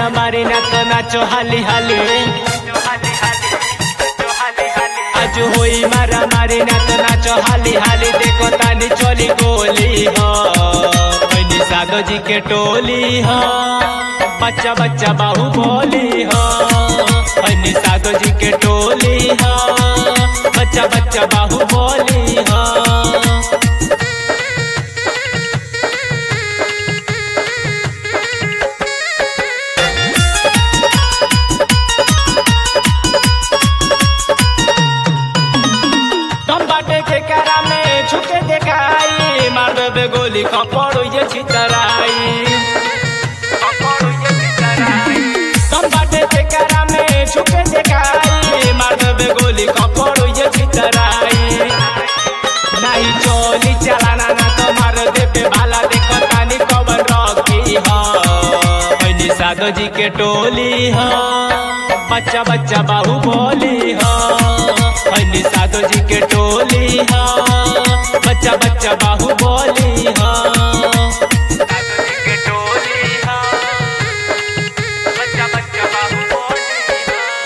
मारा मारी ना तो नाचो हाली हाली आज होई मारा मारी ना तो नाचो हाली हाली देखो तानी चली गोली हो साधो जी के टोली हो बच्चा बच्चा बाहु बोली हो साधो जी के टोली हो बच्चा बच्चा बाहु बोली हो के करा में छुके देखाई मार देबे गोली कपड़ ये छितराई कम बाटे के करा में छुके देखाई मार देबे गोली कपड़ ये छितराई नहीं चोली चलाना ना तो मार देबे भाला देखो तानी कबर रखी हो साधो जी के टोली हो बच्चा बच्चा बाहु बोली हो साधो जी के टोली हो बच्चा बच्चा बाहु बोली हो साधो जी के टोली हो बच्चा बच्चा बाहु बोली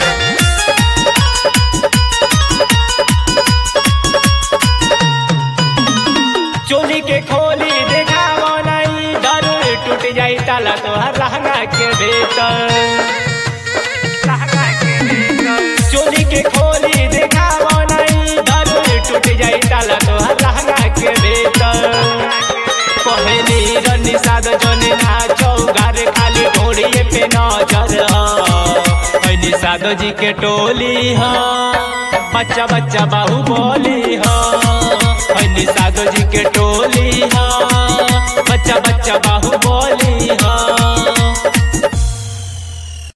हो चोली के खोली देखावो नहीं डर टूट जाई ताला तो हर लहंगा के भीतर चोली के खोली देखावो टूट जाई ताला तो लहंगा के भीतर कहनी रनी साधो जने नाचो घर खाली ढोड़िए पे नजर हो साधो जी के टोली हो बच्चा बच्चा बाहु बोली हो साधो जी के टोली हो बच्चा बच्चा बाहु बोली